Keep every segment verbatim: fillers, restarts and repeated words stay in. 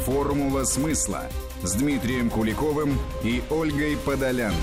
«Формула смысла» с Дмитрием Куликовым и Ольгой Подолян.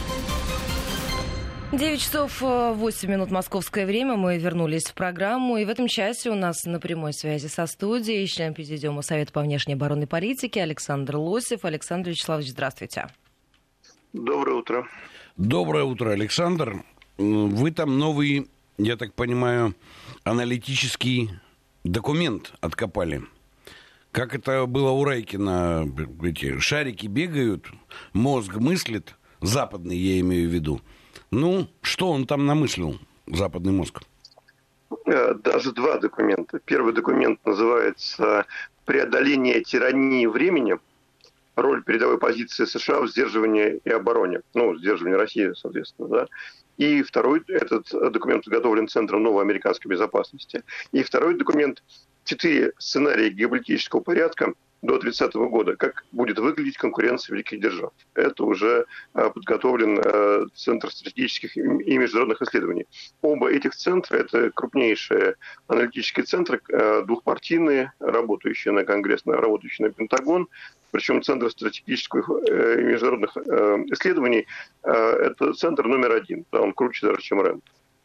девять часов восемь минут московское время. Мы вернулись в программу. И в этом часе у нас на прямой связи со студией член Президиума Совета по внешней оборонной политике Александр Лосев. Александр Вячеславович, здравствуйте. Доброе утро. Доброе утро, Александр. Вы там новый, я так понимаю, аналитический документ откопали. Как это было у Райкина, эти шарики бегают, мозг мыслит, западный я имею в виду. Ну, что он там намыслил, западный мозг? Даже два документа. Первый документ называется «Преодоление тирании времени. Роль передовой позиции США в сдерживании и обороне». Ну, сдерживании России, соответственно, да. И второй, этот документ подготовлен Центром новой американской безопасности. И второй документ «Четыре сценария геополитического порядка до тридцатого года. Как будет выглядеть конкуренция великих держав». Это уже подготовлен Центр стратегических и международных исследований. Оба этих центра – это крупнейшие аналитические центры, двухпартийные, работающие на Конгресс, работающие на Пентагон. Причем Центр стратегических и международных исследований – это центр номер один. Он круче даже, чем РЭНД.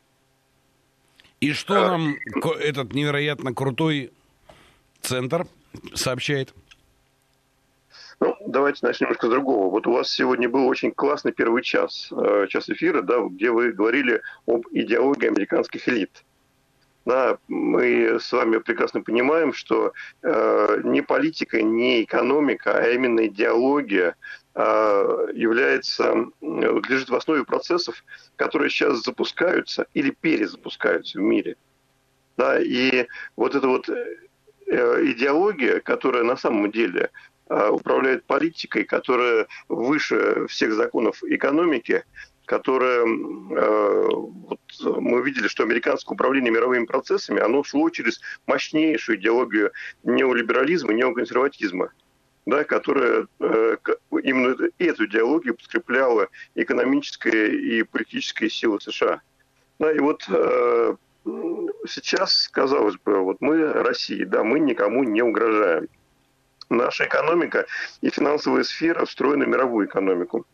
И что нам этот невероятно крутой центр сообщает? Ну, давайте начнем немножко с другого. Вот у вас сегодня был очень классный первый час, час эфира, да, где вы говорили об идеологии американских элит. Да, мы с вами прекрасно понимаем, что э, не политика, не экономика, а именно идеология э, является, лежит в основе процессов, которые сейчас запускаются или перезапускаются в мире. Да, и вот эта вот э, идеология, которая на самом деле э, управляет политикой, которая выше всех законов экономики, которое, э, вот мы видели, что американское управление мировыми процессами, оно шло через мощнейшую идеологию неолиберализма, неоконсерватизма, да, которая э, именно эту идеологию подкрепляла экономическая и политическая сила США. Да, и вот э, сейчас, казалось бы, вот мы, Россия, да, мы никому не угрожаем. Наша экономика и финансовая сфера встроена в мировую экономику.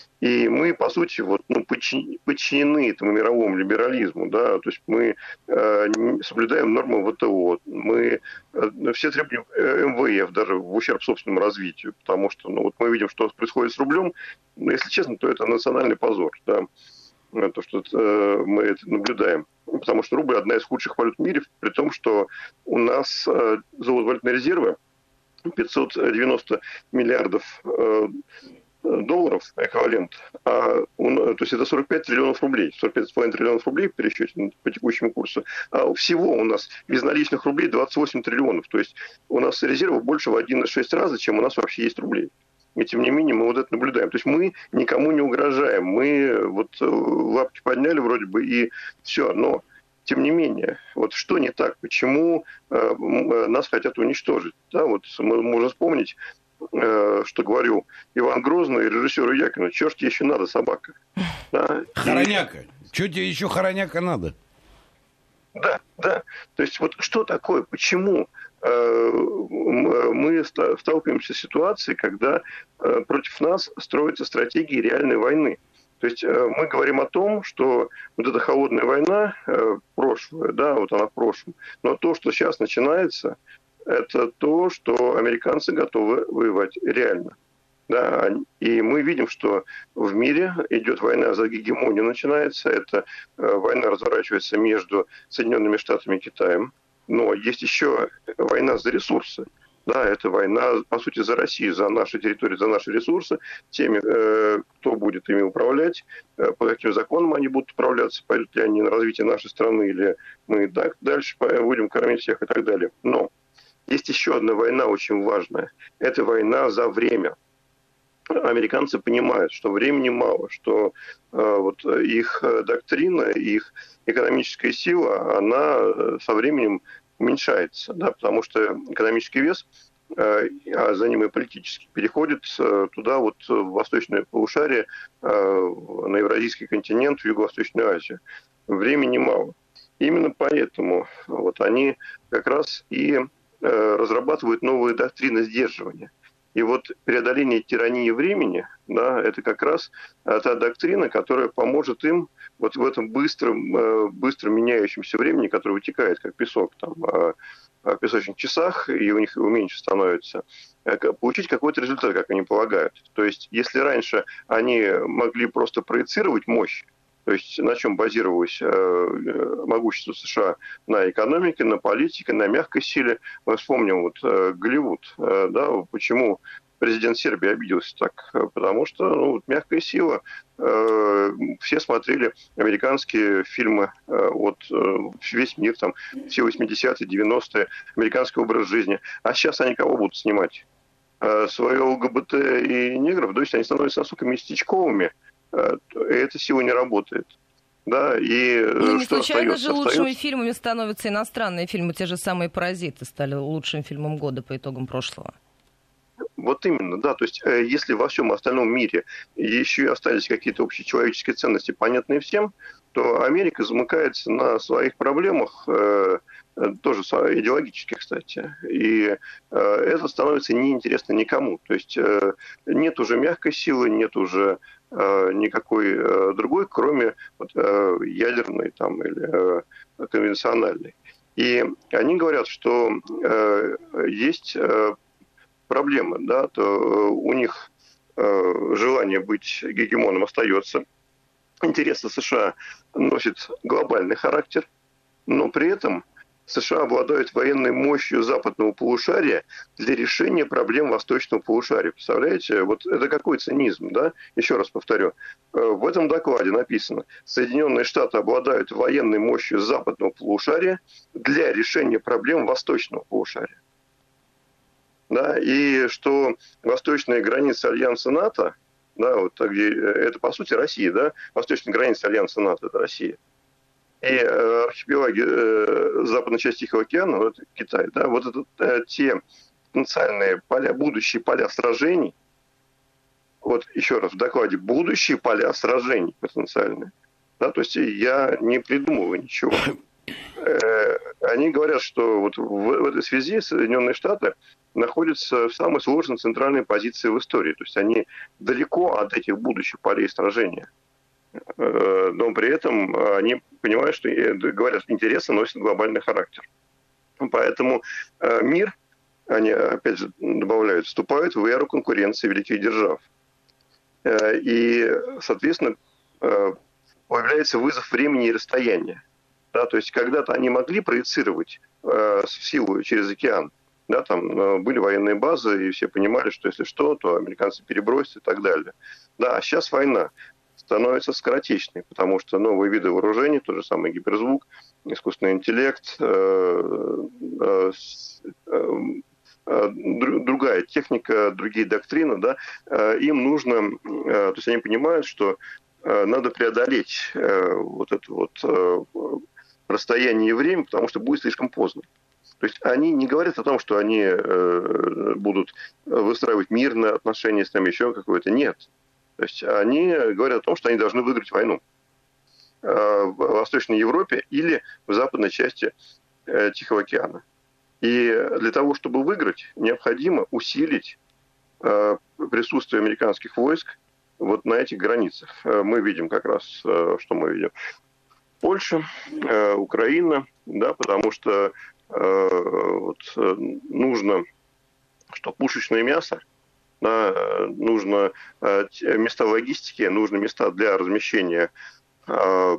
И мы, по сути, вот, ну, подчинены этому мировому либерализму. Да? То есть мы э, соблюдаем нормы ВТО, мы э, все требования эм вэ эф, даже в ущерб собственному развитию. Потому что ну, вот мы видим, что происходит с рублем. Ну, если честно, то это национальный позор. Да? То, что э, мы это наблюдаем. Потому что рубль – одна из худших валют в мире, при том, что у нас э, золотовалютные резервы пятьсот девяносто миллиардов э, долларов эквивалент, а, то есть это сорок пять триллионов рублей, сорок пять целых пять десятых триллионов рублей в пересчете по текущему курсу, а всего у нас безналичных рублей двадцать восемь триллионов, то есть у нас резервов больше в один целых шесть десятых раза, чем у нас вообще есть рублей. И тем не менее мы вот это наблюдаем. То есть мы никому не угрожаем, мы вот лапки подняли вроде бы и все, но тем не менее, вот что не так, почему э, нас хотят уничтожить, да, вот мы можем вспомнить, что говорил Иван Грозный и режиссеру Якину: «Чё ж тебе еще надо, собака?» Да? Хороняка. И... Чё тебе еще хороняка надо? Да, да. То есть вот что такое, почему э, мы сталкиваемся с ситуацией, когда э, против нас строятся стратегии реальной войны? То есть э, мы говорим о том, что вот эта холодная война э, прошлая, да, вот она в прошлом, но то, что сейчас начинается, это то, что американцы готовы воевать реально. Да, и мы видим, что в мире идет война за гегемонию, начинается. Эта э, война разворачивается между Соединенными Штатами и Китаем. Но есть еще война за ресурсы. Да, это война, по сути, за Россию, за наши территории, за наши ресурсы, теми, э, кто будет ими управлять, э, по каким законам они будут управляться, пойдут ли они на развитие нашей страны, или мы так, дальше будем кормить всех и так далее. Но есть еще одна война очень важная. Это война за время. Американцы понимают, что времени мало, что э, вот их доктрина, их экономическая сила, она со временем уменьшается, да, потому что экономический вес, э, а за ним и политический, переходит э, туда, вот, в восточное полушарие, э, на Евразийский континент, в Юго-Восточную Азию. Времени мало. Именно поэтому вот они как раз и разрабатывают новые доктрины сдерживания. И вот преодоление тирании времени, да, это как раз та доктрина, которая поможет им вот в этом быстром, быстро меняющемся времени, которое вытекает как песок там, в песочных часах, и у них его меньше становится, получить какой-то результат, как они полагают. То есть, если раньше они могли просто проецировать мощь, то есть на чем базировалось э, могущество США? На экономике, на политике, на мягкой силе. Мы вспомним вот э, Голливуд. Э, да, почему президент Сербии обиделся так? Потому что ну, вот мягкая сила. Э, все смотрели американские фильмы, э, вот э, весь мир, там, все восьмидесятые, девяностые, американский образ жизни. А сейчас они кого будут снимать? Э, свое ЛГБТ и негров? То есть они становятся настолько местечковыми, эта сила не работает. Да, и ну, не что случайно остается? же лучшими Остается... фильмами становятся иностранные фильмы. Те же самые «Паразиты» стали лучшим фильмом года по итогам прошлого. Вот именно, да. То есть, если во всем остальном мире еще и остались какие-то общечеловеческие ценности, понятные всем, то Америка замыкается на своих проблемах, тоже идеологических, кстати. И это становится неинтересно никому. То есть, нет уже мягкой силы, нет уже никакой другой, кроме вот, ядерной там, или конвенциональной. И они говорят, что есть проблема, да, то у них желание быть гегемоном остается. Интересы США носят глобальный характер, но при этом США обладают военной мощью западного полушария для решения проблем восточного полушария. Представляете? Вот это какой цинизм, да? Еще раз повторю. В этом докладе написано: Соединенные Штаты обладают военной мощью западного полушария для решения проблем восточного полушария. Да? И что восточная граница Альянса НАТО, да, вот где, это по сути Россия, да? Восточная граница Альянса НАТО – это Россия. И э, архипелаги э, западной части Тихого океана, вот Китай, да, вот это э, те потенциальные поля, будущие поля сражений, вот еще раз в докладе, будущие поля сражений потенциальные, да, то есть я не придумываю ничего. Э, они говорят, что вот в, в этой связи Соединенные Штаты находятся в самой сложной центральной позиции в истории, то есть они далеко от этих будущих полей сражения. Но при этом они понимают, что, говорят, интересы носят глобальный характер. Поэтому мир, они опять же добавляют, вступают в эру конкуренции великих держав. И, соответственно, появляется вызов времени и расстояния. Да, то есть когда-то они могли проецировать силу через океан. Да, там были военные базы, и все понимали, что если что, то американцы перебросят и так далее. Да, а сейчас война становится скоротечной, потому что новые виды вооружений, тот же самый гиперзвук, искусственный интеллект, э, э, э, э, другая техника, другие доктрины, да, э, им нужно, э, то есть они понимают, что э, надо преодолеть э, вот это вот э, расстояние и время, потому что будет слишком поздно. То есть они не говорят о том, что они э, будут выстраивать мирные отношения с нами, еще какое-то. Нет. То есть они говорят о том, что они должны выиграть войну в Восточной Европе или в западной части Тихого океана. И для того, чтобы выиграть, необходимо усилить присутствие американских войск вот на этих границах. Мы видим как раз, что мы видим. Польша, Украина, да, потому что вот, нужно, что пушечное мясо, да, нужно э, места логистики, нужны места для размещения э,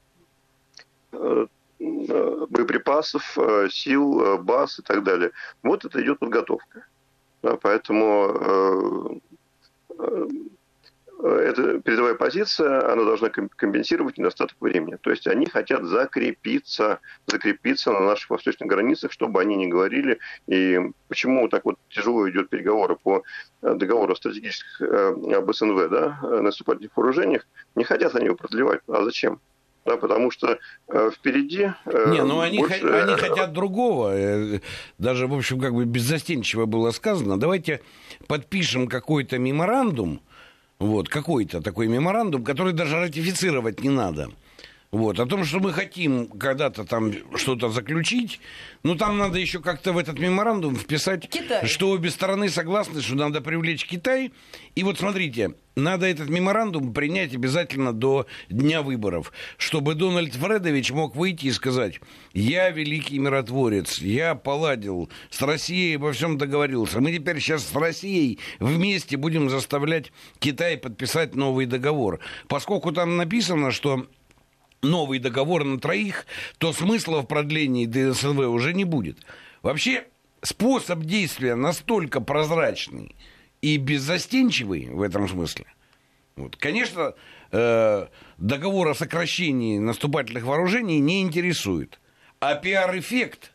э, боеприпасов, э, сил, э, баз и так далее. Вот это идет подготовка. Да, поэтому э, э, эта передовая позиция, она должна компенсировать недостаток времени. То есть они хотят закрепиться, закрепиться на наших восточных границах, чтобы они не говорили. И почему так вот тяжело идет переговоры по договору о стратегических об СНВ, да, наступательных вооружениях, не хотят они его продлевать. А зачем? Да, потому что э, впереди... Э, не, ну они, больше... х- они хотят другого. Даже, в общем, как бы беззастенчиво было сказано. Давайте подпишем какой-то меморандум, вот, какой-то такой меморандум, который даже ратифицировать не надо. Вот. О том, что мы хотим когда-то там что-то заключить, ну, там надо еще как-то в этот меморандум вписать, Китай. что обе стороны согласны, что надо привлечь Китай. И вот смотрите, надо этот меморандум принять обязательно до дня выборов, чтобы Дональд Фредович мог выйти и сказать: я великий миротворец, я поладил с Россией, обо всем договорился. Мы теперь сейчас с Россией вместе будем заставлять Китай подписать новый договор. Поскольку там написано, что новый договор на троих, то смысла в продлении ДСНВ уже не будет. Вообще, способ действия настолько прозрачный и беззастенчивый в этом смысле. Вот. Конечно, э, договор о сокращении наступательных вооружений не интересует. А пиар-эффект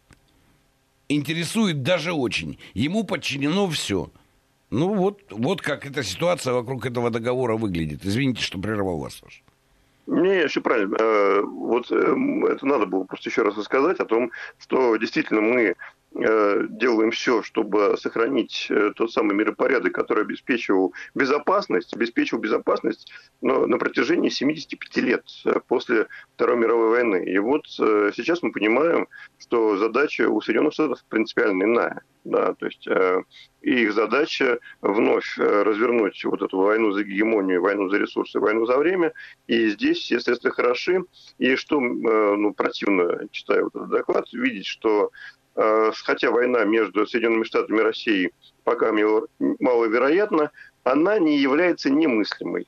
интересует даже очень. Ему подчинено все. Ну вот, вот как эта ситуация вокруг этого договора выглядит. Извините, что прервал вас, Саша. Не, все правильно. Вот это надо было просто еще раз рассказать о том, что действительно мы делаем все, чтобы сохранить тот самый миропорядок, который обеспечивал безопасность, обеспечивал безопасность но на протяжении семидесяти пяти лет после Второй мировой войны. И вот сейчас мы понимаем, что задача у Соединенных Штатов принципиально иная. Да, то есть их задача вновь развернуть вот эту войну за гегемонию, войну за ресурсы, войну за время. И здесь все средства хороши. И что ну, противно, читая вот этот доклад, видеть, что хотя война между Соединенными Штатами и Россией пока маловероятна, она не является немыслимой.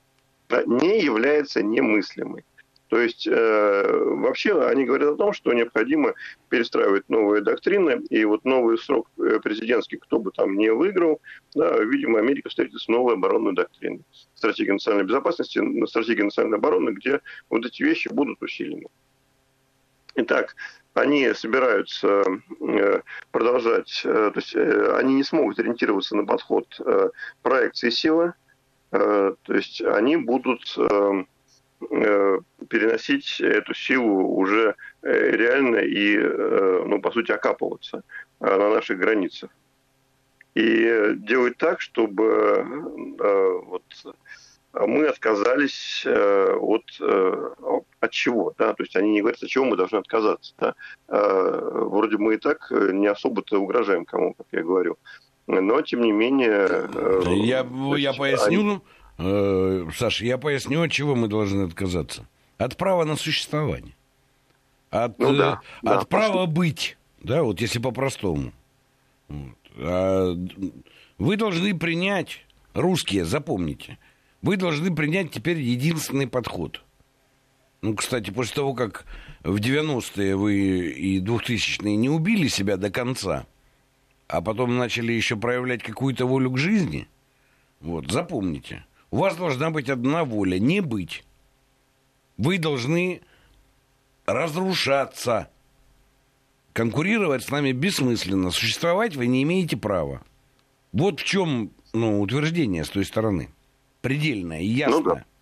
Не является немыслимой. То есть э, вообще они говорят о том, что необходимо перестраивать новые доктрины, и вот новый срок президентский, кто бы там не выиграл, да, видимо, Америка встретится с новой оборонной доктриной. Стратегия национальной безопасности, стратегия национальной обороны, где вот эти вещи будут усилены. Итак, они собираются продолжать, то есть они не смогут ориентироваться на подход проекции силы, то есть они будут переносить эту силу уже реально и, ну, по сути, окапываться на наших границах. И делать так, чтобы вот, мы отказались от, от чего, да, то есть они не говорят, от чего мы должны отказаться, да. Вроде мы и так не особо-то угрожаем кому, как я говорю, но тем не менее... Я, я поясню, они... Саша, я поясню, от чего мы должны отказаться. От права на существование, от, ну, да, от да, права пошли. Быть, да, вот если по-простому. Вот. А вы должны принять, русские, запомните, вы должны принять теперь единственный подход. Ну, кстати, после того, как в девяностые вы и двухтысячные не убили себя до конца, а потом начали еще проявлять какую-то волю к жизни, вот, запомните, у вас должна быть одна воля — не быть. Вы должны разрушаться. Конкурировать с нами бессмысленно. Существовать вы не имеете права. Вот в чем, ну, утверждение с той стороны. Предельное и ясное. Ну, да.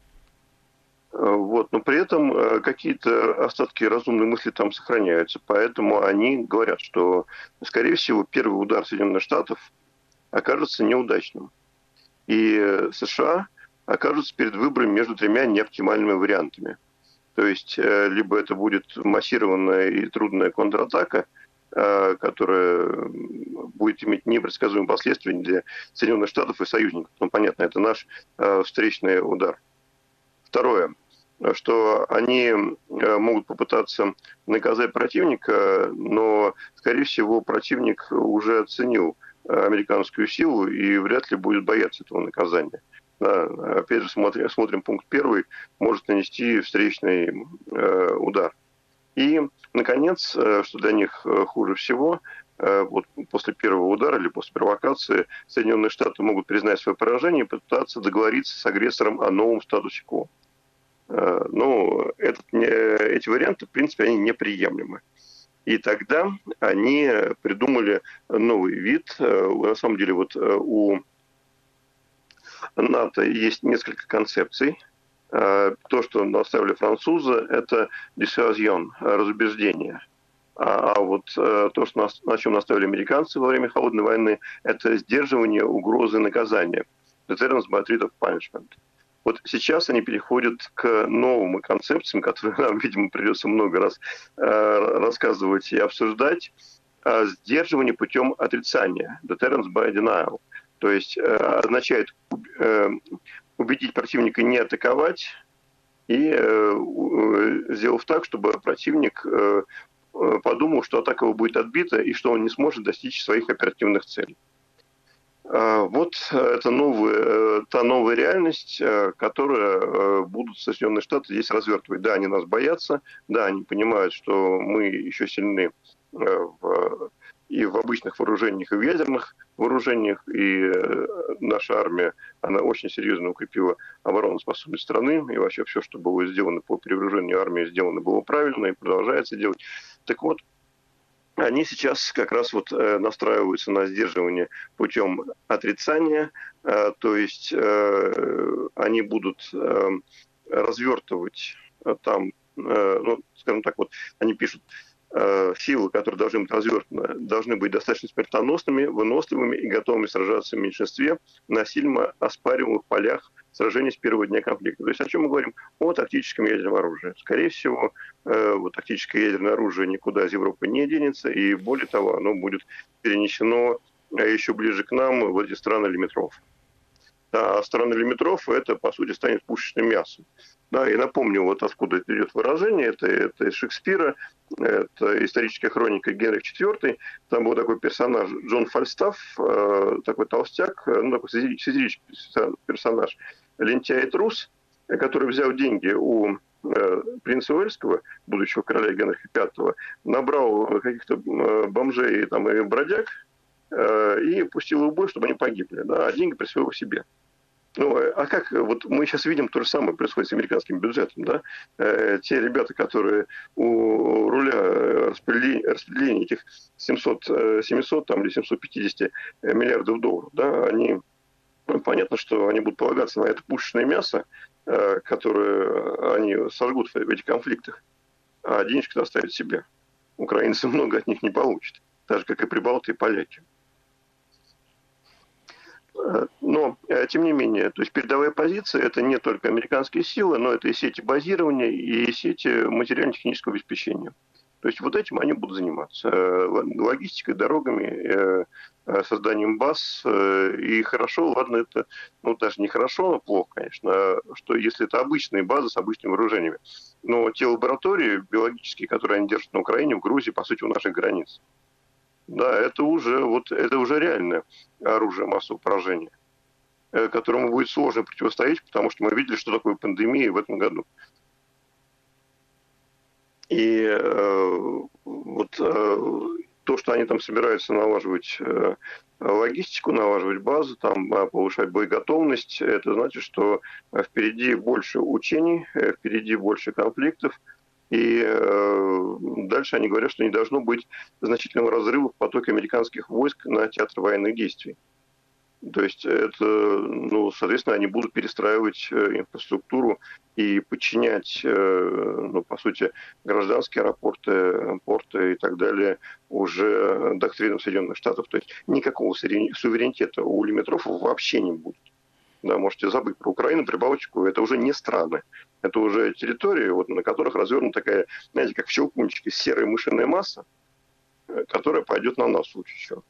Вот, но при этом какие-то остатки разумной мысли там сохраняются. Поэтому они говорят, что, скорее всего, первый удар Соединенных Штатов окажется неудачным. И США окажутся перед выбором между тремя неоптимальными вариантами. То есть, либо это будет массированная и трудная контратака, которая будет иметь непредсказуемые последствия для Соединенных Штатов и союзников. Ну, понятно, это наш встречный удар. Второе, что они могут попытаться наказать противника, но, скорее всего, противник уже оценил американскую силу и вряд ли будет бояться этого наказания. Да, опять же, смотрим, смотрим пункт первый, может нанести встречный э, удар. И, наконец, что для них хуже всего, э, вот после первого удара или после провокации Соединенные Штаты могут признать свое поражение и попытаться договориться с агрессором о новом статусе-кво. Э, но этот, э, эти варианты, в принципе, они неприемлемы. И тогда они придумали новый вид. Э, на самом деле, вот э, у НАТО есть несколько концепций. То, что наставили французы, это dissuasion, разубеждение. А вот то, что на чем наставили американцы во время Холодной войны, это сдерживание угрозы наказания. Deterrence by threat of punishment. Вот сейчас они переходят к новым концепциям, которые нам, видимо, придется много раз э, рассказывать и обсуждать. Э, сдерживание путем отрицания. Deterrence by denial. То есть э, означает э, убедить противника не атаковать и э, сделав так, чтобы противник э, подумал, что атака его будет отбита и что он не сможет достичь своих оперативных целей. Вот это новая, та новая реальность, которую будут Соединенные Штаты здесь развертывать. Да, они нас боятся, да, они понимают, что мы еще сильны в, и в обычных вооружениях, и в ядерных вооружениях, и наша армия, она очень серьезно укрепила обороноспособность страны, и вообще все, что было сделано по перевооружению армии, сделано было правильно и продолжается делать. Так вот, они сейчас как раз вот э, настраиваются на сдерживание путем отрицания, э, то есть э, они будут э, развертывать э, там, э, ну, скажем так, вот они пишут, э, силы, которые должны быть развертаны, должны быть достаточно смертоносными, выносливыми и готовыми сражаться в меньшинстве на сильно оспариваемых полях сражений с первого дня конфликта. То есть о чем мы говорим? О тактическом ядерном оружии. Скорее всего, э, вот, тактическое ядерное оружие никуда из Европы не денется, и более того, оно будет перенесено э, еще ближе к нам, в эти страны лимитров. А страны лимитров, это, по сути, станет пушечным мясом. Да, и напомню, вот откуда это идет выражение, это, это из Шекспира, это историческая хроника Генрих четвёртый, там был такой персонаж Джон Фальстаф, э, такой толстяк, ну, такой сатирический персонаж, лентяй и трус, который взял деньги у э, принца Уэльского, будущего короля Генриха пятого, набрал каких-то э, бомжей там, и бродяг э, и пустил в бой, чтобы они погибли, да, а деньги присвоил себе. Ну, а как, вот мы сейчас видим, то же самое происходит с американским бюджетом, да? Э, те ребята, которые у руля распределения, распределения этих семьсот, семьсот там, или семьсот пятьдесят миллиардов долларов, да, они, ну, понятно, что они будут полагаться на это пушечное мясо, э, которое они сожгут в этих конфликтах, а денежки оставят себе. Украинцы много от них не получат, так же, как и прибалты и поляки. Но, тем не менее, то есть передовая позиция – это не только американские силы, но это и сети базирования, и сети материально-технического обеспечения. То есть вот этим они будут заниматься. Логистикой, дорогами, созданием баз. И хорошо, ладно, это, ну, даже не хорошо, но плохо, конечно, что если это обычные базы с обычными вооружениями. Но те лаборатории биологические, которые они держат на Украине, в Грузии, по сути, у наших границ. Да, это уже, вот, это уже реальное оружие массового поражения, которому будет сложно противостоять, потому что мы видели, что такое пандемия в этом году. И э, вот э, то, что они там собираются налаживать э, логистику, налаживать базы, там, повышать боеготовность, это значит, что впереди больше учений, впереди больше конфликтов. И э, дальше они говорят, что не должно быть значительного разрыва в потоке американских войск на театр военных действий. То есть это, ну, соответственно, они будут перестраивать инфраструктуру и подчинять, э, ну, по сути, гражданские аэропорты, порты и так далее уже доктринам Соединенных Штатов. То есть никакого суверенитета у лимитров вообще не будет. Да, можете забыть про Украину, Прибалтику. Это уже не страны. Это уже территории, вот, на которых развернута такая, знаете, как в щелкунчике, серая мышиная масса, которая пойдет на нас в случае чего.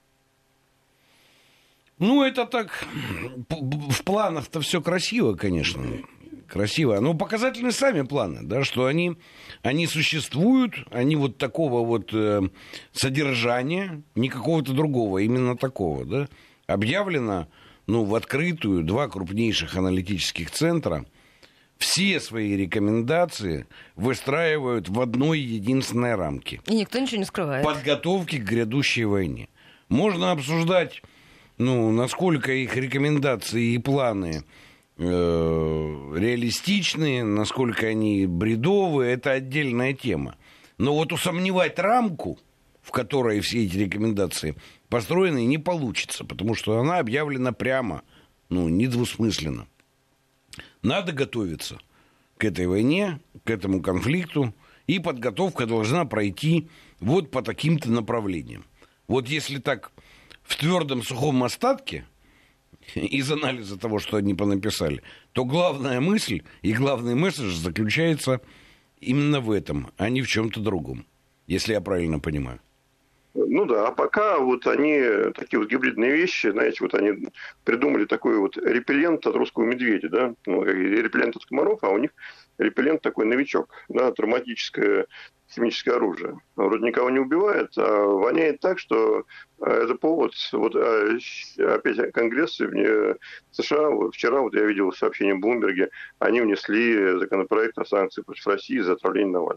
Ну, это так, в планах-то все красиво, конечно. Красиво. Но показательны сами планы, да, что они, они существуют, они вот такого вот э, содержания, не какого-то другого, именно такого, да, объявлено. Ну, в открытую два крупнейших аналитических центра все свои рекомендации выстраивают в одной единственной рамке. И никто ничего не скрывает. Подготовки к грядущей войне. Можно обсуждать, ну, насколько их рекомендации и планы э, реалистичны, насколько они бредовые, это отдельная тема. Но вот усомневать рамку, в которой все эти рекомендации построены, не получится, потому что она объявлена прямо, ну, недвусмысленно. Надо готовиться к этой войне, к этому конфликту, и подготовка должна пройти вот по таким-то направлениям. Вот если так в твердом сухом остатке, из анализа того, что они понаписали, то главная мысль и главный месседж заключается именно в этом, а не в чем-то другом, если я правильно понимаю. Ну да, а пока вот они, такие вот гибридные вещи, знаете, вот они придумали такой вот репеллент от русского медведя, да, ну, репеллент от комаров, а у них репеллент такой новичок, да, травматическое химическое оружие. Вроде никого не убивает, а воняет так, что это повод. Вот опять Конгресс в США, вот вчера вот я видел сообщение в Блумберге, они внесли законопроект о санкциях против России за отравление Навального.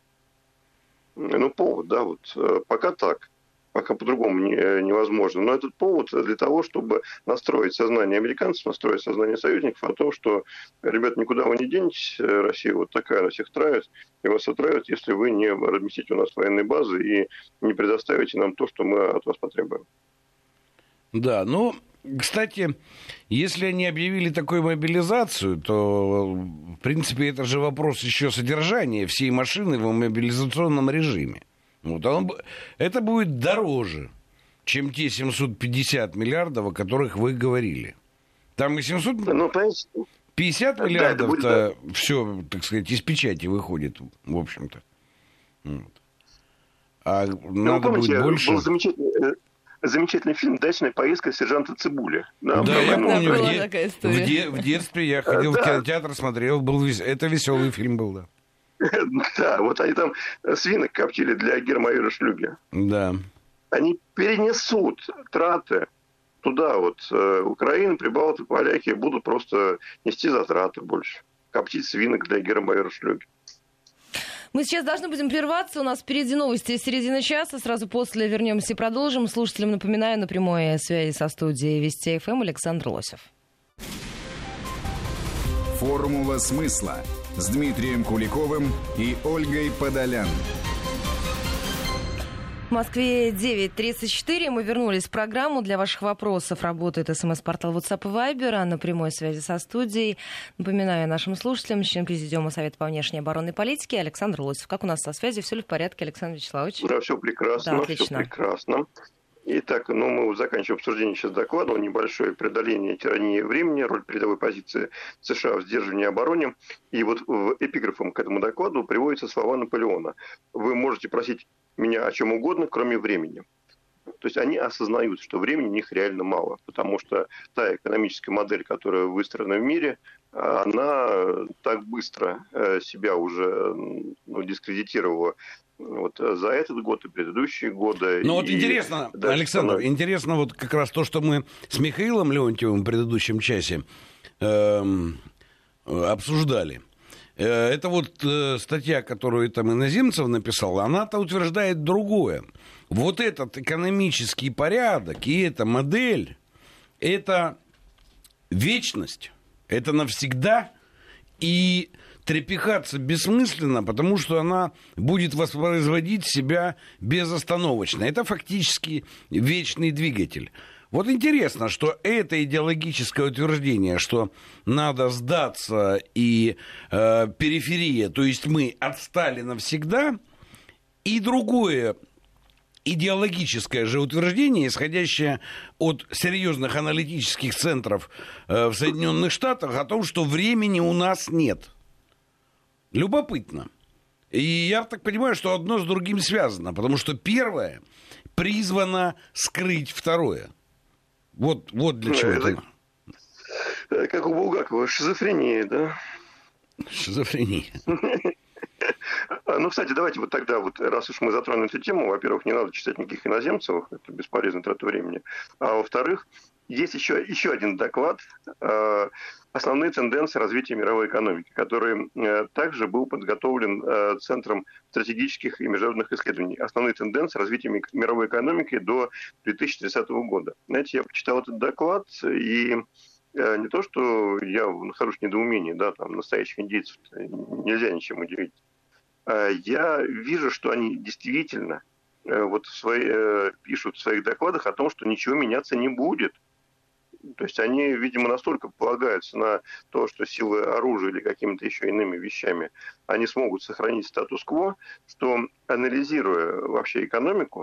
Ну, повод, да, вот пока так. Пока по-другому не, невозможно. Но этот повод для того, чтобы настроить сознание американцев, настроить сознание союзников о том, что, ребят, никуда вы не денетесь, Россия вот такая, она всех травит, и вас отравят, если вы не разместите у нас военные базы и не предоставите нам то, что мы от вас потребуем. Да, ну, кстати, если они объявили такую мобилизацию, то, в принципе, это же вопрос еще содержания всей машины в мобилизационном режиме. Вот он, это будет дороже, чем те семьсот пятьдесят миллиардов, о которых вы говорили. Там и семьсот пятьдесят ну, миллиардов-то да, будет... все, так сказать, из печати выходит, в общем-то. Вот. А ну, надо помните, будет больше... Был замечательный, замечательный фильм «Дачная поездка сержанта Цибули». Да, да я помню, в, де... в, де... в детстве я ходил да. в кинотеатр, смотрел, был вес... это веселый фильм был, да. Да, вот они там свинок коптили для гермайора Шлюги. Да. Они перенесут траты туда, вот, Украина, Прибалты, поляки будут просто нести затраты больше. Коптить свинок для гермайора Шлюги. Мы сейчас должны будем прерваться. У нас впереди новости из середины часа. Сразу после вернемся и продолжим. Слушателям напоминаю, на прямой связи со студией Вести ФМ Александр Лосев. Формула смысла с Дмитрием Куликовым и Ольгой Подолян. В Москве девять тридцать четыре. Мы вернулись в программу. Для ваших вопросов работает смс-портал WhatsApp и Viber, а на прямой связи со студией. Напоминаю нашим слушателям, член Президиума Совета по внешней оборонной политике Александр Лосев. Как у нас со связью? Все ли в порядке, Александр Вячеславович? Да, все прекрасно. Да, отлично. Все прекрасно. Итак, ну, мы заканчиваем обсуждение сейчас доклада. Небольшое преодоление тирании времени, роль передовой позиции США в сдерживании и обороне. И вот в эпиграфом к этому докладу приводятся слова Наполеона. Вы можете просить меня о чем угодно, кроме времени. То есть они осознают, что времени у них реально мало, потому что та экономическая модель, которая выстроена в мире, она так быстро себя уже ну, дискредитировала вот за этот год и предыдущие годы. Ну вот интересно, Александр, становится... интересно вот как раз то, что мы с Михаилом Леонтьевым в предыдущем часе э, обсуждали. Это вот э, статья, которую там Иноземцев написал, она-то утверждает другое. Вот этот экономический порядок и эта модель, это вечность, это навсегда, и трепыхаться бессмысленно, потому что она будет воспроизводить себя безостановочно. Это фактически вечный двигатель. Вот интересно, что это идеологическое утверждение, что надо сдаться и э, периферия, то есть мы отстали навсегда, и другое идеологическое же утверждение, исходящее от серьезных аналитических центров э, в Соединенных Штатах, о том, что времени у нас нет. Любопытно. И я так понимаю, что одно с другим связано, потому что первое призвано скрыть второе. Вот, вот для чего это. это. Как у Булгакова, шизофрения, да? Шизофрения. Ну, кстати, давайте вот тогда, вот, раз уж мы затронули эту тему, во-первых, не надо читать никаких Иноземцев, это бесполезная трата времени. А во-вторых, есть еще, еще один доклад э, «Основные тенденции развития мировой экономики», который э, также был подготовлен э, Центром стратегических и международных исследований. «Основные тенденции развития мировой экономики до две тысячи тридцатого года». Знаете, я почитал этот доклад, и э, не то, что я нахожусь в недоумении, да, там, настоящих индейцев нельзя ничем удивить. Э, я вижу, что они действительно э, вот в свои, э, пишут в своих докладах о том, что ничего меняться не будет. То есть они, видимо, настолько полагаются на то, что силы оружия или какими-то еще иными вещами они смогут сохранить статус-кво, что, анализируя вообще экономику,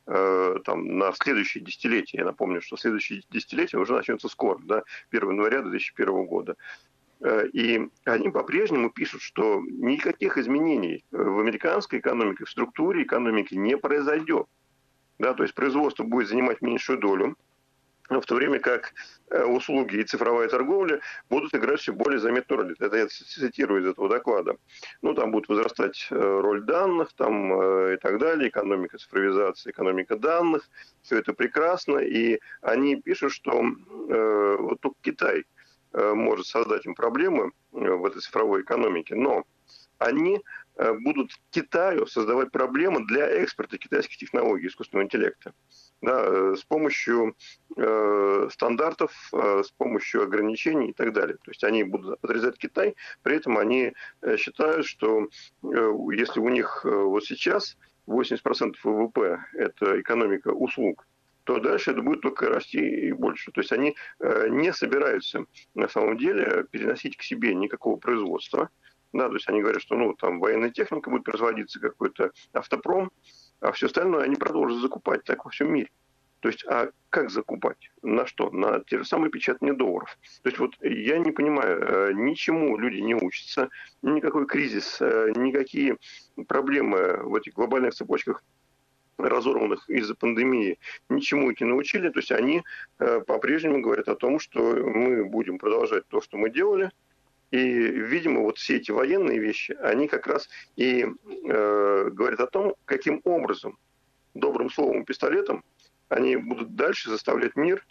там, на следующее десятилетие. Я напомню, что следующее десятилетие уже начнется скоро, да, первого января две тысячи первого года. И они по-прежнему пишут, что никаких изменений в американской экономике, в структуре экономики не произойдет. Да, то есть производство будет занимать меньшую долю, в то время как услуги и цифровая торговля будут играть все более заметную роль. Это я цитирую из этого доклада. Ну, там будет возрастать роль данных там, и так далее, экономика цифровизации, экономика данных. Все это прекрасно. И они пишут, что э, вот только Китай э, может создать им проблемы в этой цифровой экономике. Но они э, будут Китаю создавать проблемы для экспорта китайских технологий, искусственного интеллекта. Да, с помощью э, стандартов, э, с помощью ограничений и так далее. То есть они будут подрезать Китай, при этом они э, считают, что э, если у них э, вот сейчас восемьдесят процентов ВВП – это экономика услуг, то дальше это будет только расти и больше. То есть они э, не собираются на самом деле переносить к себе никакого производства. Да, то есть они говорят, что ну, там военная техника будет производиться, какой-то автопром, а все остальное они продолжат закупать так во всем мире. То есть, а как закупать? На что? На те же самые печатание долларов. То есть, вот я не понимаю, ничему люди не учатся, никакой кризис, никакие проблемы в этих глобальных цепочках, разорванных из-за пандемии, ничему их не научили. То есть, они по-прежнему говорят о том, что мы будем продолжать то, что мы делали. И, видимо, вот все эти военные вещи, они как раз и э, говорят о том, каким образом, добрым словом, пистолетом, они будут дальше заставлять мир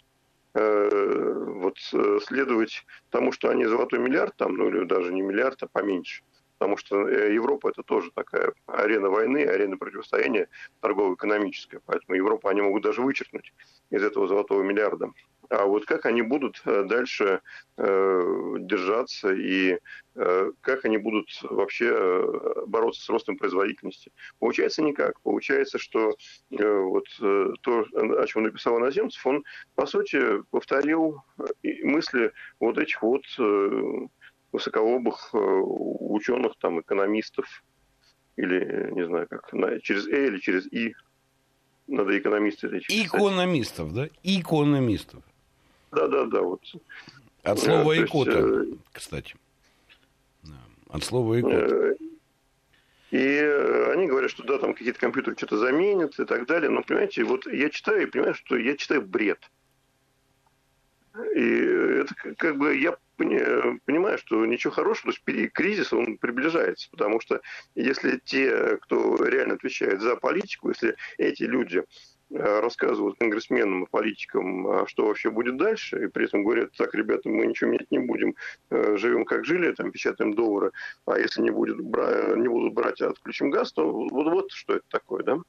э, вот, следовать тому, что они золотой миллиард, там, ну или даже не миллиард, а поменьше. Потому что Европа – это тоже такая арена войны, арена противостояния торгово-экономическая. Поэтому Европу они могут даже вычеркнуть из этого золотого миллиарда. А вот как они будут дальше э, держаться и э, как они будут вообще бороться с ростом производительности? Получается никак. Получается, что э, вот э, то, о чем написал Иноземцев, он, по сути, повторил мысли вот этих вот э, высоколобых э, ученых, там, экономистов, или, не знаю, как, на, через «э» или через «и». Надо экономисты речь. Экономистов, да? Экономистов. Да-да-да. Вот. От слова да, «икота», есть, кстати. Да, от слова «икота». И они говорят, что да, там какие-то компьютеры что-то заменят и так далее. Но, понимаете, вот я читаю и понимаю, что я читаю бред. И это как бы я понимаю, что ничего хорошего, то есть кризис, он приближается. Потому что если те, кто реально отвечает за политику, если эти люди рассказывают конгрессменам и политикам, что вообще будет дальше, и при этом говорят, так, ребята, мы ничего менять не будем, живем как жили, там, печатаем доллары, а если не, будет, не будут брать, а отключим газ, то вот, вот что это такое, да?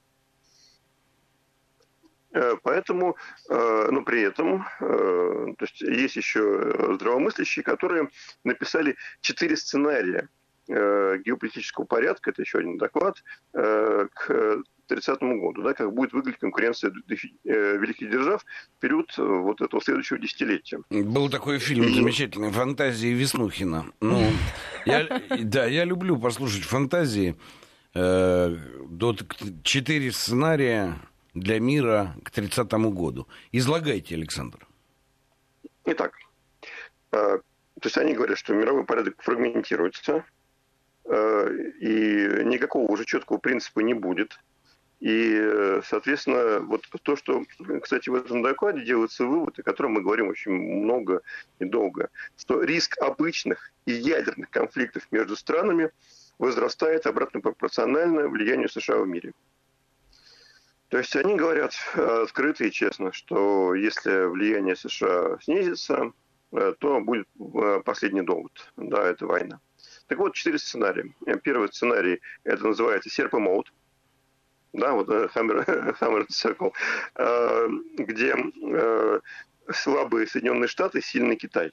Поэтому, но при этом, то есть есть еще здравомыслящие, которые написали четыре сценария геополитического порядка, это еще один доклад, к тридцатому году, да, как будет выглядеть конкуренция великих держав в период вот этого следующего десятилетия. Был такой фильм замечательный «Фантазии Веснухина». Ну, я, да, я люблю послушать фантазии. До четыре сценария для мира к тридцатому году. Излагайте, Александр. Итак, то есть они говорят, что мировой порядок фрагментируется, и никакого уже четкого принципа не будет. И, соответственно, вот то, что, кстати, в этом докладе делается вывод, о котором мы говорим очень много и долго, что риск обычных и ядерных конфликтов между странами возрастает обратно пропорционально влиянию США в мире. То есть они говорят открыто и честно, что если влияние США снизится, то будет последний довод. Да, это война. Так вот, четыре сценария. Первый сценарий, это называется серп и молот. Да, вот Hammer and Circle, где слабые Соединенные Штаты, сильный Китай.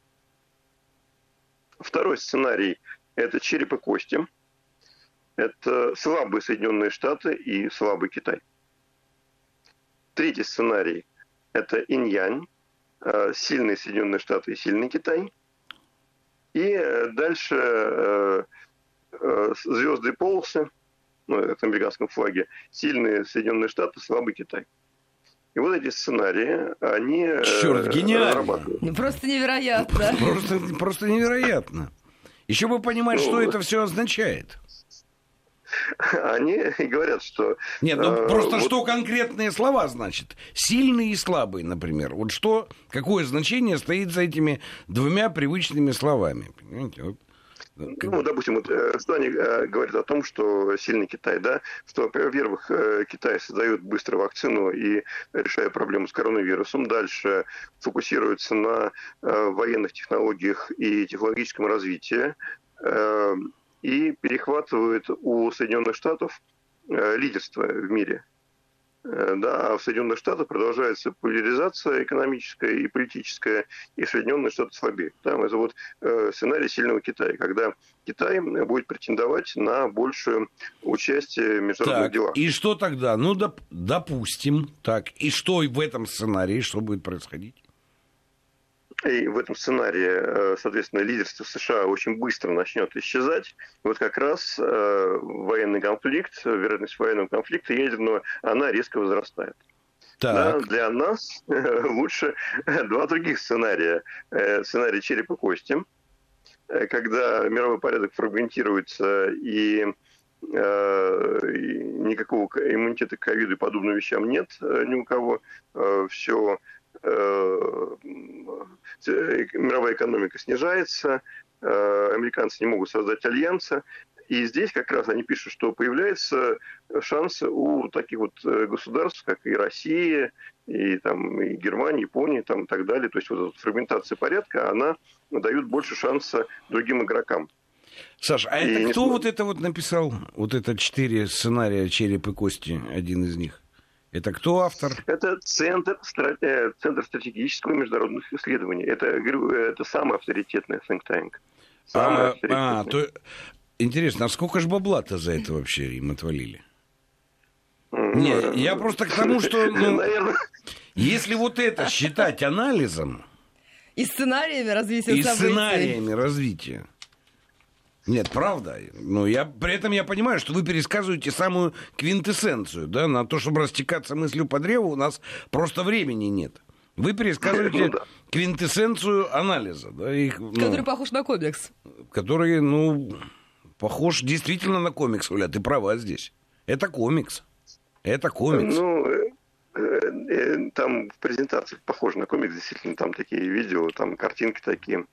Второй сценарий – это череп и кости. Это слабые Соединенные Штаты и слабый Китай. Третий сценарий – это инь-янь, сильные Соединенные Штаты и сильный Китай. И дальше звезды и полосы, ну, это американском флаге, сильные Соединенные Штаты, слабый Китай. И вот эти сценарии, они Черт, гениально. Просто невероятно. Просто, просто невероятно. Еще бы понимать, ну, что это все означает. Они говорят, что... Нет, ну э, просто вот... что конкретные слова значит? Сильный и слабый, например. Вот что, какое значение стоит за этими двумя привычными словами? Понимаете? Вот. Ну, допустим, вот, что они говорят о том, что сильный Китай, да, что, во-первых, Китай создает быстро вакцину и решает проблему с коронавирусом, дальше фокусируется на военных технологиях и технологическом развитии, и перехватывает у Соединенных Штатов лидерство в мире. Да, а в Соединенных Штатах продолжается поляризация экономическая и политическая, и Соединенные Штаты слабеют. Там это вот э, сценарий сильного Китая, когда Китай будет претендовать на большее участие в международных так, делах. И что тогда? Ну, доп- допустим, так. И что в этом сценарии, что будет происходить? И в этом сценарии, соответственно, лидерство США очень быстро начнет исчезать. Вот как раз э, военный конфликт, вероятность военного конфликта ядерного, она резко возрастает. Да, для нас э, лучше два других сценария. Э, сценарий черепа и кости, э, когда мировой порядок фрагментируется и э, никакого иммунитета к ковиду и подобным вещам нет э, ни у кого. Э, все... мировая экономика снижается, американцы не могут создать альянса. И здесь как раз они пишут, что появляется шанс у таких вот государств, как и Россия, и, там, и Германия, Япония там, и так далее. То есть вот эта фрагментация порядка, она дает больше шанса другим игрокам. Саш, а и это кто не... вот это вот написал? Вот это четыре сценария «Череп и кости», один из них. Это кто автор? Это Центр, Центр стратегического и международных исследований. Это, это самый авторитетный think tank. Самый А, авторитетный. а, то... Интересно, а сколько ж бабла-то за это вообще им отвалили? Mm-hmm. Не, я просто к тому, что... Ну, наверное... Если вот это считать анализом... И сценариями развития и событий. И сценариями развития. Нет, правда. Но я, при этом я понимаю, что вы пересказываете самую квинтэссенцию, да, на то, чтобы растекаться мыслью по древу, у нас просто времени нет. Вы пересказываете ну, да. квинтэссенцию анализа. Да, их, ну, который похож на комикс. Который, ну, похож действительно на комикс, Оля, ты права здесь. Это комикс. Это комикс. Ну, там в презентации похоже на комикс, действительно, там такие видео, там картинки такие.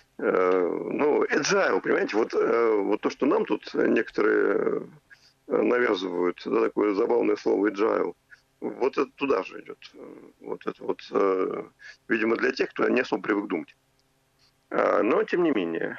Ну, agile, понимаете, вот, вот то, что нам тут некоторые навязывают, да, такое забавное слово agile, вот это туда же идет. Вот это вот, видимо, для тех, кто не особо привык думать. Но, тем не менее,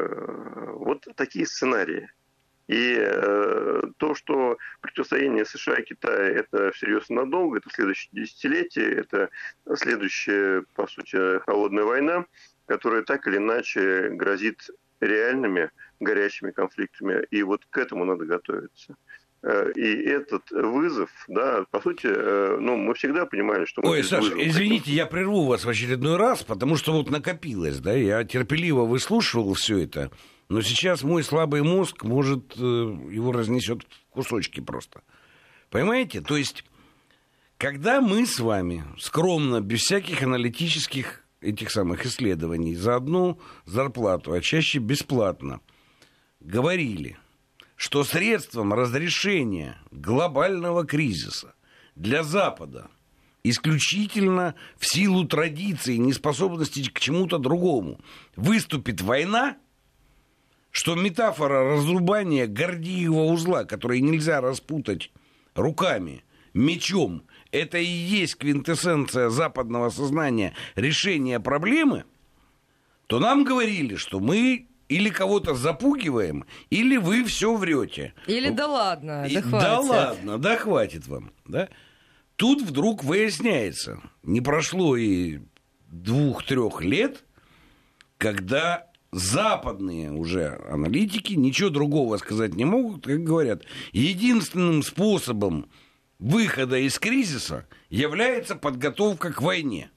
вот такие сценарии. И то, что противостояние США и Китая, это всерьез надолго, это следующее десятилетие, это следующая, по сути, холодная война, которая так или иначе грозит реальными горячими конфликтами. И вот к этому надо готовиться. И этот вызов, да, по сути, ну, мы всегда понимали, что... Мы Ой, Саша, извините, я прерву вас в очередной раз, потому что вот накопилось, да, я терпеливо выслушивал все это, но сейчас мой слабый мозг, может, его разнесет в кусочки просто. Понимаете? То есть, когда мы с вами скромно, без всяких аналитических этих самых исследований, за одну зарплату, а чаще бесплатно, говорили, что средством разрешения глобального кризиса для Запада исключительно в силу традиции и неспособности к чему-то другому выступит война, что метафора разрубания Гордиева узла, который нельзя распутать руками, мечом, это и есть квинтэссенция западного сознания решения проблемы, то нам говорили, что мы или кого-то запугиваем, или вы все врете. Или да ладно, да и, хватит. Да ладно, да хватит вам. Да? Тут вдруг выясняется, не прошло и двух-трех лет, когда западные уже аналитики ничего другого сказать не могут, как говорят, единственным способом выхода из кризиса является подготовка к войне.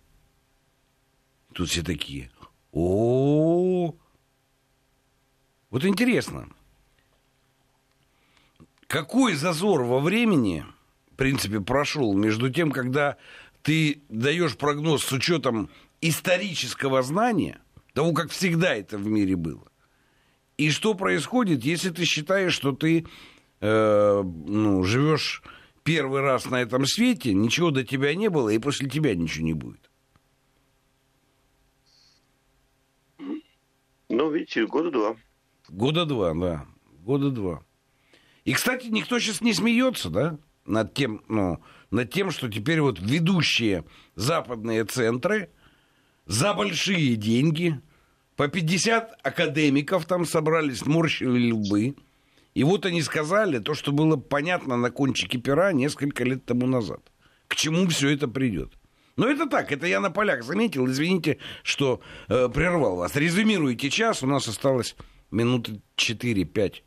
Тут все такие: о-о-о. Вот интересно, какой зазор во времени, в принципе, прошел между тем, когда ты даешь прогноз с учетом исторического знания, того, как всегда это в мире было, и что происходит, если ты считаешь, что ты э, ну, живешь первый раз на этом свете, ничего до тебя не было, и после тебя ничего не будет. Ну, видите, года два. Года два, да. Года два. И, кстати, никто сейчас не смеется, да, над тем, ну, над тем, что теперь вот ведущие западные центры за большие деньги, по пятьдесят академиков там собрались, морщили лбы. И вот они сказали то, что было понятно на кончике пера несколько лет тому назад. К чему все это придет. Но это так, это я на полях заметил. Извините, что э, прервал вас. Резюмируйте час, у нас осталось минуты четыре-пять.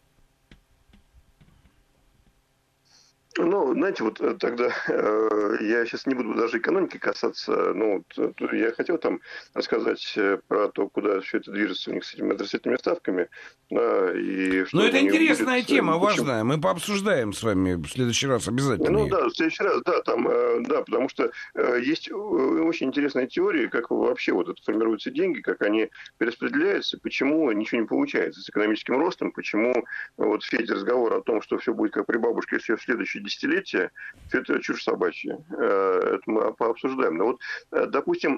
Ну, знаете, вот тогда э, я сейчас не буду даже экономики касаться, но вот, я хотел там рассказать про то, куда все это движется у них с этими отрицательными ставками. Да, и что но это интересная будет, тема, почему... важная. Мы пообсуждаем с вами в следующий раз обязательно. Ну да, в следующий раз, да, там, э, да, потому что э, есть очень интересная теория, как вообще вот это формируются деньги, как они перераспределяются, почему ничего не получается с экономическим ростом, почему вот все эти разговоры о том, что все будет как при бабушке, все в следующий десятилетия, все это чушь собачья. Это мы пообсуждаем. Но вот, допустим,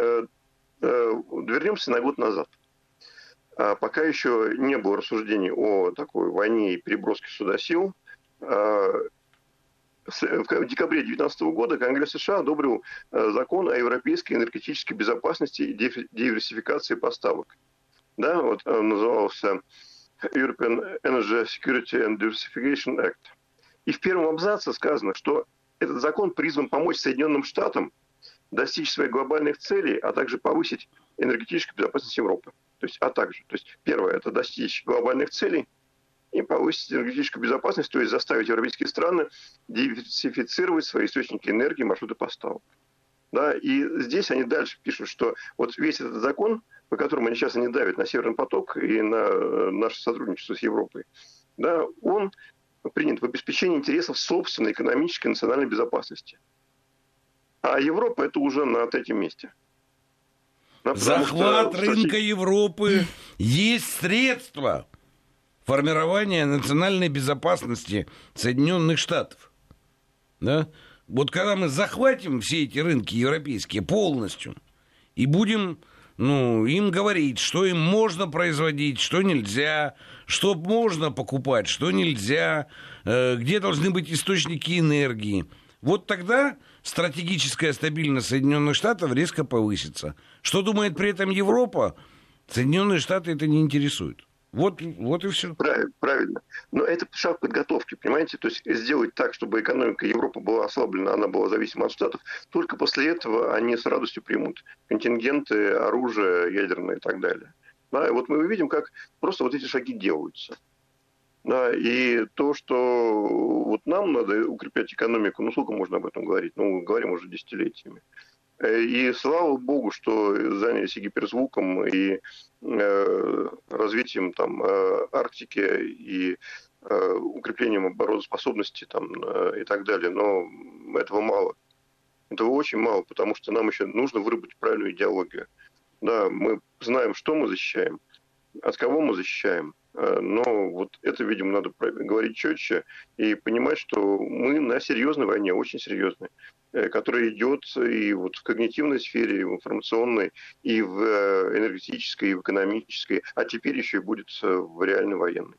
вернемся на год назад. Пока еще не было рассуждений о такой войне и переброске сюда сил, в декабре две тысячи девятнадцатого года Конгресс США одобрил закон о европейской энергетической безопасности и диверсификации поставок. Да, вот он назывался European Energy Security and Diversification Act. И в первом абзаце сказано, что этот закон призван помочь Соединенным Штатам достичь своих глобальных целей, а также повысить энергетическую безопасность Европы. То есть, а также, то есть, первое, это достичь глобальных целей и повысить энергетическую безопасность, то есть заставить европейские страны диверсифицировать свои источники энергии, маршруты поставок. Да, и здесь они дальше пишут, что вот весь этот закон, по которому они сейчас они давят на Северный поток и на наше сотрудничество с Европой, да, он принят в обеспечении интересов собственной экономической и национальной безопасности. А Европа это уже на третьем месте. Да, захват что... рынка Европы есть средство формирования национальной безопасности Соединенных Штатов. Да? Вот когда мы захватим все эти рынки европейские полностью и будем ну, им говорить, что им можно производить, что нельзя, что можно покупать, что нельзя, э, где должны быть источники энергии. Вот тогда стратегическая стабильность Соединенных Штатов резко повысится. Что думает при этом Европа? Соединенные Штаты это не интересует. Вот, вот и все. Правильно, правильно. Но это шаг подготовки, понимаете? То есть сделать так, чтобы экономика Европы была ослаблена, она была зависима от Штатов. Только после этого они с радостью примут контингенты, оружие ядерное и так далее. Да, и вот мы увидим, как просто вот эти шаги делаются. Да, и то, что вот нам надо укреплять экономику, ну сколько можно об этом говорить? Ну, говорим уже десятилетиями. И слава богу, что занялись и гиперзвуком, и э, развитием там, э, Арктики, и э, укреплением обороноспособности там, э, и так далее. Но этого мало. Этого очень мало, потому что нам еще нужно выработать правильную идеологию. Да, мы знаем, что мы защищаем, от кого мы защищаем. Но вот это, видимо, надо говорить четче и понимать, что мы на серьезной войне, очень серьезной, которая идет и вот в когнитивной сфере, и в информационной, и в энергетической, и в экономической, а теперь еще и будет в реальной военной.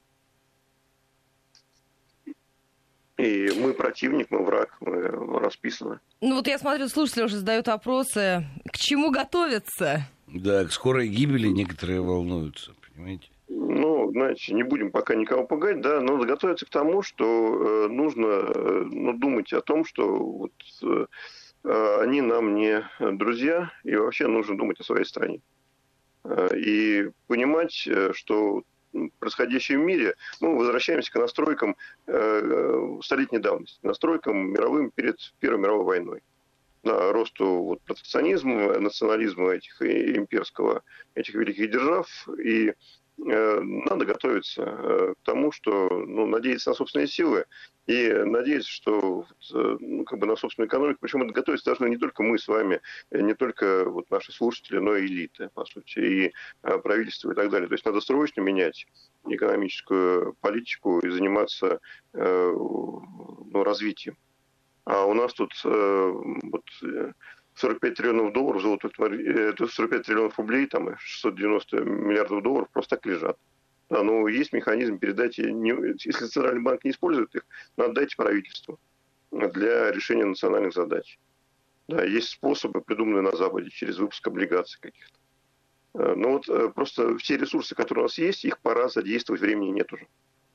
И мы противник, мы враг, мы расписаны. Ну вот я смотрю, слушатели уже задают вопросы, к чему готовиться? Да, к скорой гибели некоторые волнуются, понимаете? Ну, знаете, не будем пока никого пугать, да, но готовиться к тому, что э, нужно э, ну, думать о том, что вот, э, они нам не друзья, и вообще нужно думать о своей стране. Э, и понимать, э, что происходящее в мире, мы возвращаемся к настройкам э, столетней давности, настройкам мировым перед Первой мировой войной. Да, росту вот, протекционизма, национализма этих и имперского, этих великих держав, и надо готовиться к тому, что ну, надеяться на собственные силы и надеяться, что ну, как бы на собственную экономику. Причем это готовиться должны не только мы с вами, не только вот, наши слушатели, но и элиты, по сути, и правительство и так далее. То есть надо срочно менять экономическую политику и заниматься ну, развитием. А у нас тут вот, сорок пять триллионов долларов золотых, сорок пять триллионов рублей, там, шестьсот девяносто миллиардов долларов просто так лежат. Да, но есть механизм передачи, не, если Центральный банк не использует их, надо дать правительству для решения национальных задач. Да, есть способы, придуманные на Западе, через выпуск облигаций каких-то. Но вот просто все ресурсы, которые у нас есть, их пора задействовать, времени нет уже.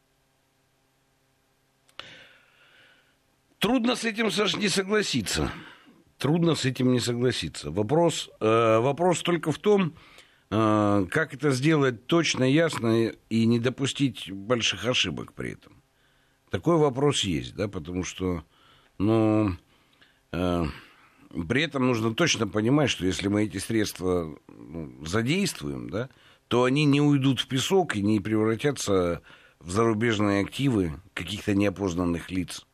Трудно с этим, Саш, не согласиться. Трудно с этим не согласиться. Вопрос, э, вопрос только в том, э, как это сделать точно, ясно и не допустить больших ошибок при этом. Такой вопрос есть, да, потому что, ну, э, при этом нужно точно понимать, что если мы эти средства ну, задействуем, да, то они не уйдут в песок и не превратятся в зарубежные активы каких-то неопознанных лиц.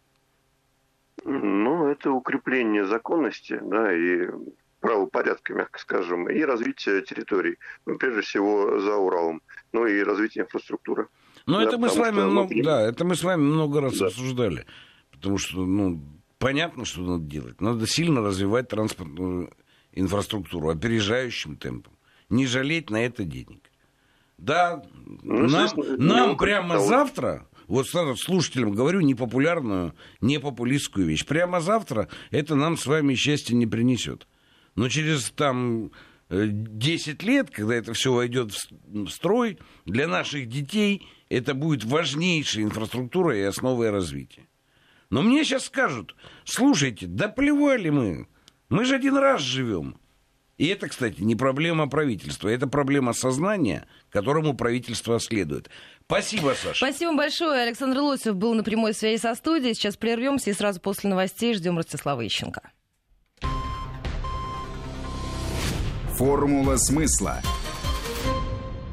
Ну, это укрепление законности, да, и правопорядка, мягко скажем, и развитие территорий, ну, прежде всего за Уралом, ну и развитие инфраструктуры. Ну, да, это мы с вами что, много, ну, да, это мы с вами много раз да. обсуждали, потому что, ну, понятно, что надо делать. Надо сильно развивать транспортную инфраструктуру опережающим темпом, не жалеть на это денег. Да, ну, нам, нам прямо того. завтра, вот слушателям говорю непопулярную, непопулистскую вещь, прямо завтра это нам с вами счастья не принесет. Но через там десять лет, когда это все войдет в строй, для наших детей это будет важнейшая инфраструктура и основой развития. Но мне сейчас скажут, слушайте, да плевали мы, мы же один раз живем. И это, кстати, не проблема правительства, это проблема сознания, которому правительство следует. Спасибо, Саша. Спасибо большое. Александр Лосев был на прямой связи со студией. Сейчас прервемся и сразу после новостей ждем Ростислава Ищенко. Формула смысла.